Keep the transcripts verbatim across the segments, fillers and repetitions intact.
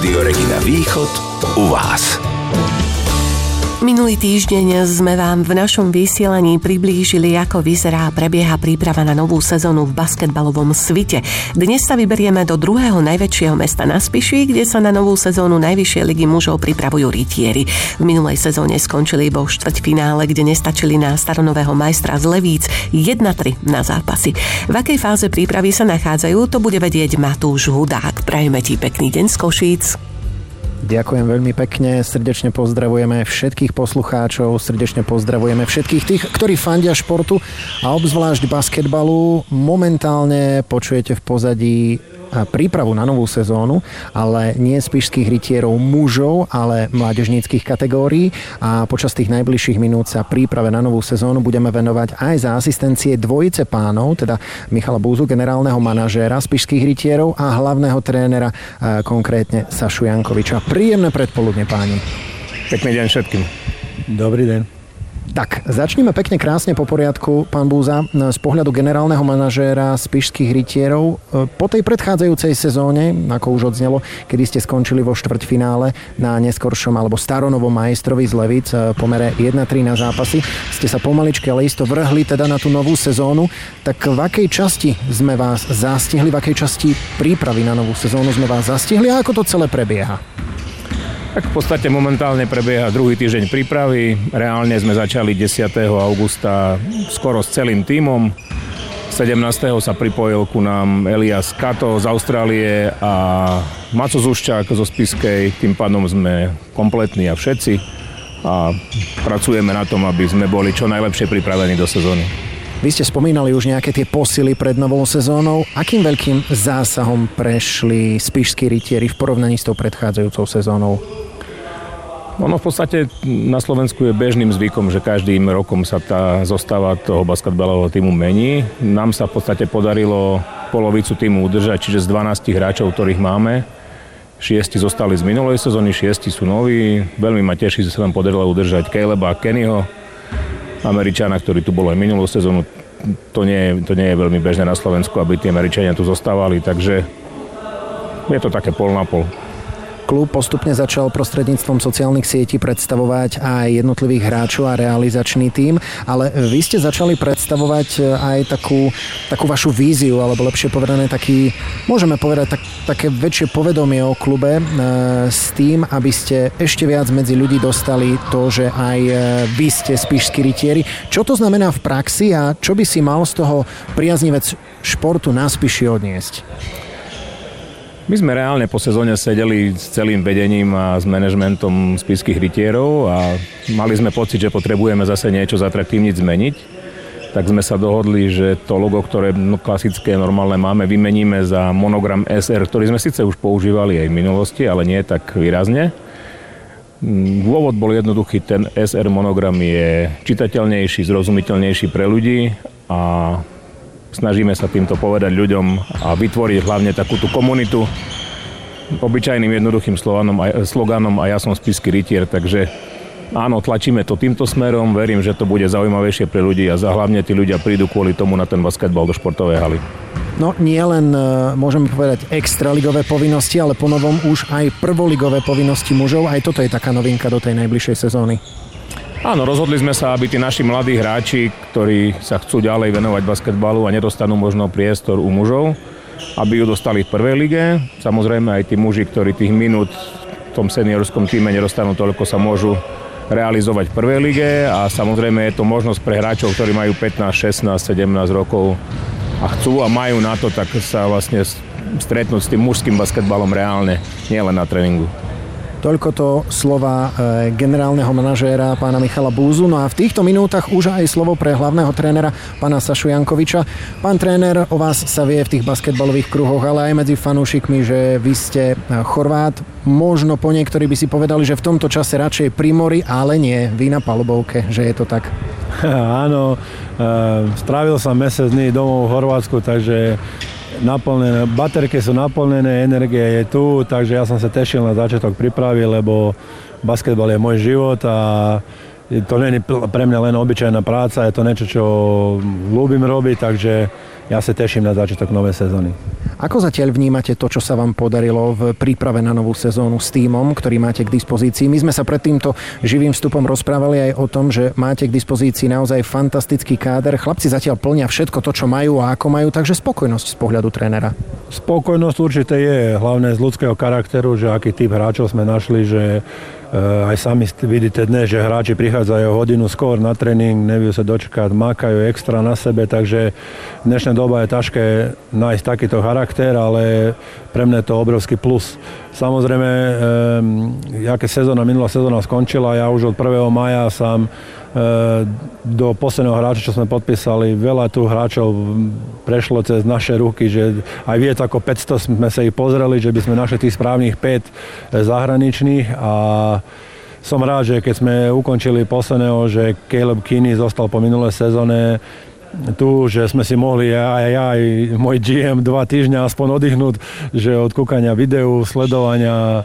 Rádio Regina Východ u vás. Minulý týždeň sme vám v našom vysielaní priblížili, ako vyzerá a prebieha príprava na novú sezónu v basketbalovom svite. Dnes sa vyberieme do druhého najväčšieho mesta na Spiši, kde sa na novú sezónu najvyššej ligy mužov pripravujú rytieri. V minulej sezóne skončili vo štvrťfinále, kde nestačili na staronového majstra z Levíc jedna tri na zápasy. V akej fáze prípravy sa nachádzajú, to bude vedieť Matúš Hudák. Prajeme ti pekný deň z Košíc. Ďakujem veľmi pekne, srdečne pozdravujeme všetkých poslucháčov, srdečne pozdravujeme všetkých tých, ktorí fandia športu a obzvlášť basketbalu. Momentálne počujete v pozadí prípravu na novú sezónu, ale nie spišských rytierov mužov, ale mládežníckych kategórií a počas tých najbližších minút sa príprave na novú sezónu budeme venovať aj za asistencie dvojice pánov, teda Michala Búzu, generálneho manažéra spišských rytierov a hlavného trénera, konkrétne Sašu Jankoviča. Príjemné predpoludne, páni. Pekný deň všetkým. Dobrý deň. Tak, začneme pekne krásne po poriadku, pán Búza, z pohľadu generálneho manažéra spišských rytierov. Po tej predchádzajúcej sezóne, ako už odznelo, kedy ste skončili vo štvrťfinále na neskoršom alebo staronovom majstrovi z Levíc pomere jedna tri na zápasy, ste sa pomaličky, ale isto vrhli teda na tú novú sezónu. Tak v akej časti sme vás zastihli, v akej časti prípravy na novú sezónu sme vás zastihli a ako to celé prebieha? Tak v podstate momentálne prebieha druhý týždeň prípravy. Reálne sme začali desiateho augusta skoro s celým tímom. sedemnásteho sa pripojil ku nám Elias Kato z Austrálie a Maco Zuščák zo Spiskej. Tým pádom sme kompletní a všetci a pracujeme na tom, aby sme boli čo najlepšie pripravení do sezóny. Vy ste spomínali už nejaké tie posily pred novou sezónou. Akým veľkým zásahom prešli spišskí rytieri v porovnaní s tou predchádzajúcou sezónou? Ono v podstate na Slovensku je bežným zvykom, že každým rokom sa tá zostava toho basketbalového tímu mení. Nám sa v podstate podarilo polovicu tímu udržať, čiže z dvanástich hráčov, ktorých máme, šiesti zostali z minulej sezóny, šiesti sú noví. Veľmi ma teší, že sa nám podarilo udržať Caleba a Kennyho, Američana, ktorý tu bol aj minulú sezónu. To nie, to nie je veľmi bežné na Slovensku, aby tí Američania tu zostávali, takže je to také pol na pol. Klub postupne začal prostredníctvom sociálnych sietí predstavovať aj jednotlivých hráčov a realizačný tím, ale vy ste začali predstavovať aj takú, takú vašu víziu, alebo lepšie povedané taký, môžeme povedať, tak, také väčšie povedomie o klube e, s tým, aby ste ešte viac medzi ľudí dostali to, že aj e, vy ste spišskí rytieri. Čo to znamená v praxi a čo by si mal z toho priaznivec športu na Spiši odniesť? My sme reálne po sezóne sedeli s celým vedením a s manažmentom spišských rytierov a mali sme pocit, že potrebujeme zase niečo zatraktívniť, zmeniť. Tak sme sa dohodli, že to logo, ktoré no, klasické, normálne máme, vymeníme za monogram es er, ktorý sme síce už používali aj v minulosti, ale nie tak výrazne. Dôvod bol jednoduchý, ten es er monogram je čitateľnejší, zrozumiteľnejší pre ľudí a snažíme sa týmto povedať ľuďom a vytvoriť hlavne takúto komunitu obyčajným jednoduchým sloganom a, sloganom a ja som spišský rytier, takže áno, tlačíme to týmto smerom, verím, že to bude zaujímavejšie pre ľudí a za hlavne tí ľudia prídu kvôli tomu na ten basketbal do športovej haly. No nie len, môžeme povedať, extraligové povinnosti, ale ponovom už aj prvoligové povinnosti mužov, aj toto je taká novinka do tej najbližšej sezóny. Áno, rozhodli sme sa, aby tí naši mladí hráči, ktorí sa chcú ďalej venovať basketbalu a nedostanú možno priestor u mužov, aby ju dostali v prvej lige. Samozrejme aj tí muži, ktorí tých minút v tom seniorskom týme nedostanú toľko, sa môžu realizovať v prvej lige a samozrejme je to možnosť pre hráčov, ktorí majú pätnásť, šestnásť, sedemnásť rokov a chcú a majú na to, tak sa vlastne stretnúť s tým mužským basketbalom reálne, nielen na tréningu. Toľko to slova e, generálneho manažéra pána Michala Búzu. No a v týchto minútach už aj slovo pre hlavného trénera pána Sašu Jankoviča. Pán tréner, o vás sa vie v tých basketbalových kruhoch, ale aj medzi fanúšikmi, že vy ste Chorvát. Možno po niektorí by si povedali, že v tomto čase radšej pri mori, ale nie, vy na palubovke, že je to tak. Áno, e, strávil som mesiac dní domov v Chorvátsku, takže naplnené, baterky sú naplnené, energia je tu, takže ja som sa tešil na začiatok prípravy, lebo basketbal je môj život a to nie je pre mňa len obyčajná práca, je to niečo, čo ľúbim robiť, takže ja sa teším na začiatok novej sezóny. Ako zatiaľ vnímate to, čo sa vám podarilo v príprave na novú sezónu s tímom, ktorý máte k dispozícii? My sme sa pred týmto živým vstupom rozprávali aj o tom, že máte k dispozícii naozaj fantastický káder. Chlapci zatiaľ plnia všetko to, čo majú a ako majú, takže spokojnosť z pohľadu trénera. Spokojnosť určite je, hlavne z ľudského charakteru, že aký typ hráčov sme našli, že aj sami vidíte dnes, že hráči prichádzajú hodinu skôr na tréning, neviú sa dočkať, mákajú extra na sebe, takže dnešná doba je ťažké nájsť takýto charakter, ale pre mňa je to obrovský plus. Samozrejme, jaké sezóna, minulá sezóna skončila, ja už od prvého mája som do posledného hráča, čo sme podpísali, veľa tu hráčov prešlo cez naše ruky, že aj viac ako päťsto sme sa ich pozreli, že by sme našli tých správnych päť zahraničných a som rád, že keď sme ukončili posledného, že Caleb Kinney zostal po minulé sezóne tu, že sme si mohli aj ja, aj môj gé em dva týždňa aspoň oddychnúť, že od kúkania videu, sledovania,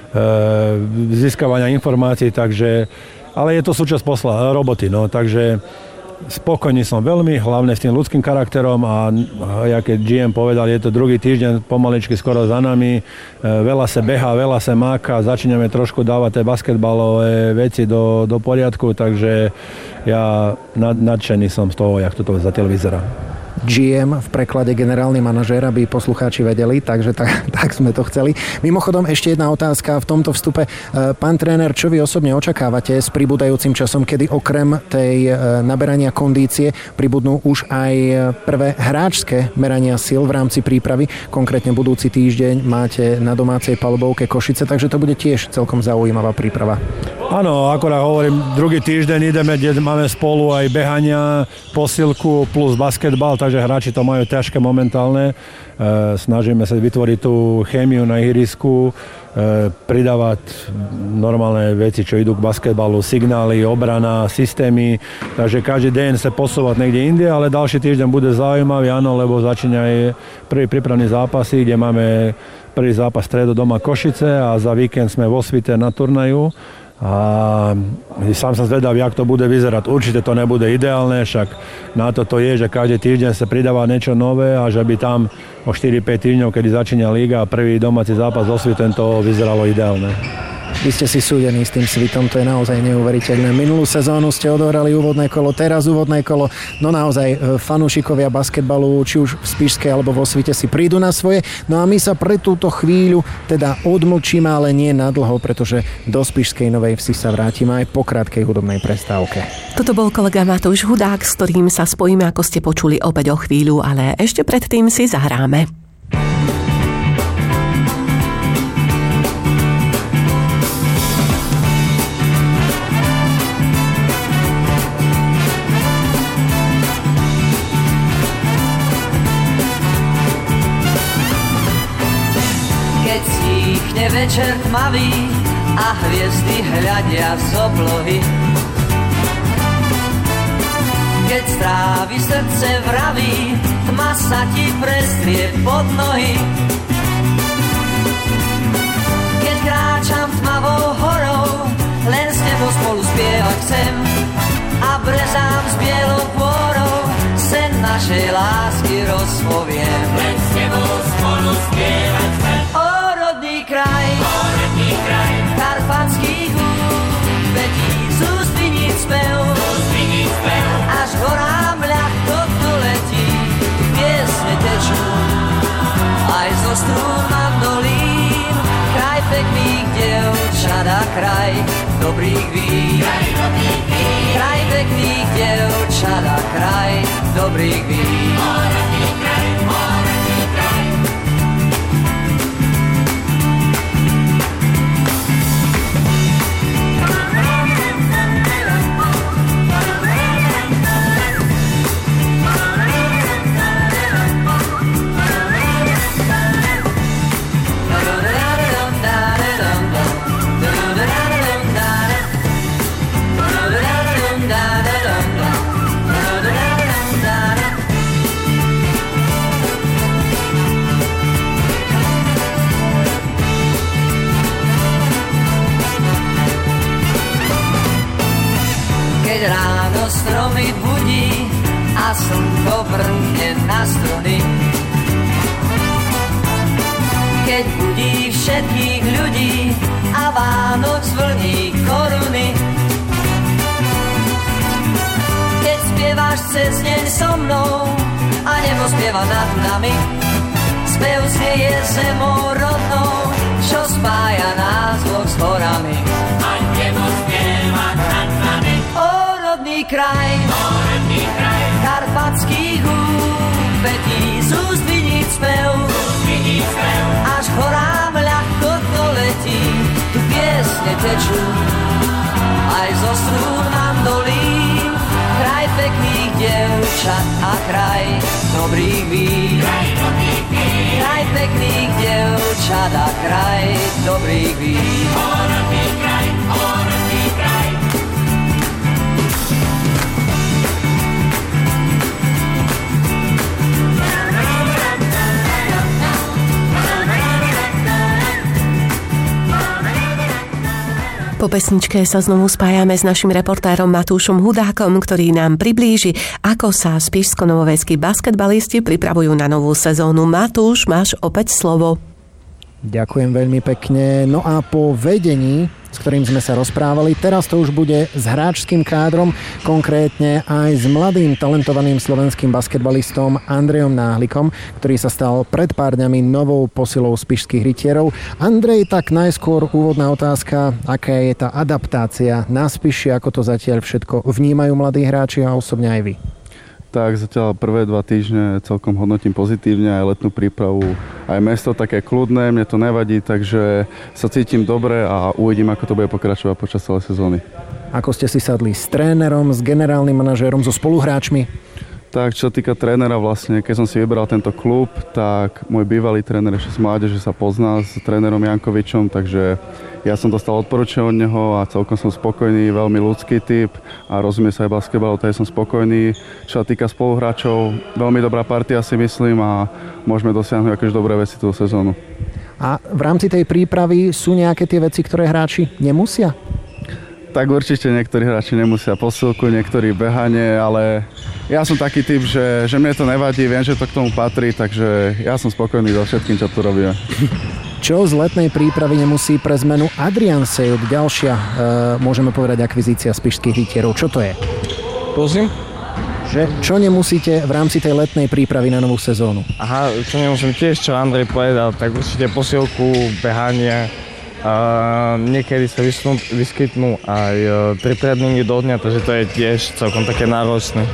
získavania informácií, takže ale je to súčasť posla, roboty, no, takže spokojný som veľmi, hlavne s tým ľudským charakterom a, a ja keď gé em povedal, je to druhý týždeň pomaličky skoro za nami, e, veľa sa behá, veľa sa máka, začíname trošku dávať tie basketbalové veci do, do poriadku, takže ja nad, nadšený som z toho, jak toto zatiaľ vyzerá. gé em v preklade generálny manažér, aby poslucháči vedeli, takže tak, tak sme to chceli. Mimochodom, ešte jedna otázka v tomto vstupe. Pán tréner, čo vy osobne očakávate s pribúdajúcim časom, kedy okrem tej naberania kondície pribudnú už aj prvé hráčske merania síl v rámci prípravy? Konkrétne budúci týždeň máte na domácej palubovke Košice, takže to bude tiež celkom zaujímavá príprava. Áno, akorát hovorím, druhý týždeň ideme, kde máme spolu aj behania, posilku plus basketbal, takže hráči to majú ťažké momentálne. E, snažíme sa vytvoriť tú chémiu na ihrisku, e, pridávať normálne veci, čo idú k basketbalu, signály, obrana, systémy, takže každý deň sa posúvať niekde inde, ale ďalší týždeň bude zaujímavý, áno, lebo začína aj prvý prípravný zápasy, kde máme prvý zápas stredu doma Košice a za víkend sme vo Svite na turnaju. A sám som zvedavý, jak to bude vyzerať. Určite to nebude ideálne, však na to to je, že každý týždeň sa pridáva niečo nové a že by tam o štyri päť týždňov, kedy začína liga a prvý domáci zápas so Svitom, to vyzeralo ideálne. Vy ste si súdení s tým Svitom, to je naozaj neuveriteľné. Minulú sezónu ste odohrali úvodné kolo, teraz úvodné kolo. No naozaj, fanúšikovia basketbalu, či už v Spišskej alebo vo Svite si prídu na svoje. No a my sa pre túto chvíľu teda odmlčíme, ale nie nadlho, pretože do Spišskej Novej Vsi sa vrátime aj po krátkej hudobnej prestávke. Toto bol kolega Matúš Hudák, s ktorým sa spojíme, ako ste počuli, opäť o chvíľu, ale ešte predtým si zahráme. Večer tmavý a hviezdy hľadia z oblohy. Keď strávi srdce vraví, tma sa ti prestrie pod nohy. Keď kráčam tmavou horou, len s tebou spolu spievať chcem a brezám s bielou pôrou sen našej lásky rozpoviem. Len s tebou spolu spievať chcem. Kraj, kraj, karpatských úpetí, sústviníc spev, spev, až horám ľahko doletí, piesne tečú, aj zo strún mandolín, kraj pekných dievčat a kraj dobrých vín, kraj pekných dievčat a kraj dobrých vín. Stromy budí a slnko vrhne na struny. Keď budí všetkých ľudí a Vánoc zvlní koruny. Keď spievaš cez deň so mnou a nebo spieva nad nami, spev znieje zemou rodnou, čo spája nás dvoch s horami. A nebo spieva nad nami. O rodný kraj, o rodný kraj, karpatských úpetí, z úst vidíť spev, vidí spev, až horám ľahko to letí, tu piesne tečú, aj zo strún mandolín, kraj pekných dievčat a kraj dobrých vín. kraj dobrých vín, Kraj pekných dievčat a kraj dobrých vín. o rodný kraj, o rodný kraj. Po pesničke sa znovu spájame s našim reportérom Matúšom Hudákom, ktorý nám priblíži, ako sa spišsko-novoveskí basketbalisti pripravujú na novú sezónu. Matúš, máš opäť slovo. Ďakujem veľmi pekne. No a po vedení, s ktorým sme sa rozprávali, teraz to už bude s hráčským kádrom, konkrétne aj s mladým talentovaným slovenským basketbalistom Andrejom Náhlikom, ktorý sa stal pred pár dňami novou posilou spišských rytierov. Andrej, tak najskôr úvodná otázka, aká je tá adaptácia na Spiši, ako to zatiaľ všetko vnímajú mladí hráči a osobne aj vy? Tak zatiaľ prvé dva týždne celkom hodnotím pozitívne, aj letnú prípravu, aj mesto také kľudné, mne to nevadí, takže sa cítim dobre a uvidím, ako to bude pokračovať počas celej sezóny. Ako ste si sadli s trénerom, s generálnym manažérom, so spoluhráčmi? Tak, čo týka trénera vlastne, keď som si vybral tento klub, tak môj bývalý tréner ešte z mládeže sa pozná s trénerom Jankovičom, takže ja som dostal odporúčanie od neho a celkom som spokojný, veľmi ľudský typ a rozumie sa aj basketbalu, takže som spokojný. Čo sa týka spoluhráčov, veľmi dobrá partia si myslím a môžeme dosiahnuť akože dobré veci tú sezónu. A v rámci tej prípravy sú nejaké tie veci, ktoré hráči nemusia? Tak určite niektorí hráči nemusia posilku, niektorí behanie, ale ja som taký typ, že, že mne to nevadí, viem, že to k tomu patrí, takže ja som spokojný so všetkým, čo tu robíme. Čo z letnej prípravy nemusí pre zmenu Adrian Sejut, ďalšia, e, môžeme povedať, akvizícia spišských rytierov. Čo to je? Prosím? Že, čo nemusíte v rámci tej letnej prípravy na novú sezónu? Aha, čo nemusím tiež, čo Andrej povedal, tak určite posilku, behanie. A niekedy sa vyskytnú, vyskytnú aj tri tréningy do dňa, takže to je tiež celkom také náročné.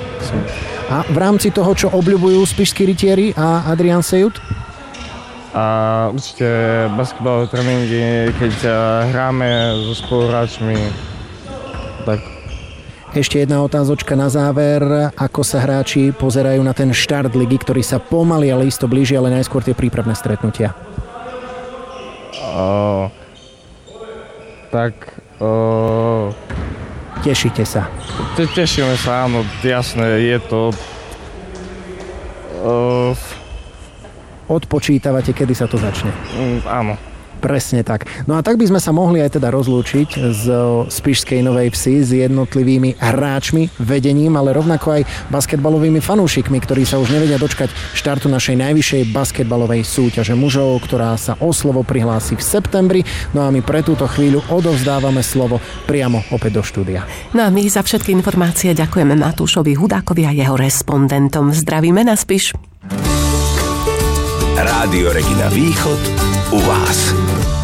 A v rámci toho, čo obľubujú spišskí rytieri a Adrian Sejut? A určite basketbalové tréningy, keď hráme so spoluhráčmi, tak. Ešte jedna otázočka na záver. Ako sa hráči pozerajú na ten štart ligy, ktorý sa pomaly, ale isto blíži, ale najskôr tie prípravné stretnutia? Uh, tak... Uh, Tešíte sa? Te, tešíme sa, áno, jasné, je to... Uh, Odpočítavate, kedy sa to začne? Um, áno. Presne tak. No a tak by sme sa mohli aj teda rozlúčiť z Spišskej Novej Vsi s jednotlivými hráčmi, vedením, ale rovnako aj basketbalovými fanúšikmi, ktorí sa už nevedia dočkať štartu našej najvyššej basketbalovej súťaže mužov, ktorá sa o slovo prihlási v septembri. No a my pre túto chvíľu odovzdávame slovo priamo opäť do štúdia. No a my za všetky informácie ďakujeme Matúšovi Hudákovi a jeho respondentom. Zdravíme na Spiš. Rádio Regina Východ u vás.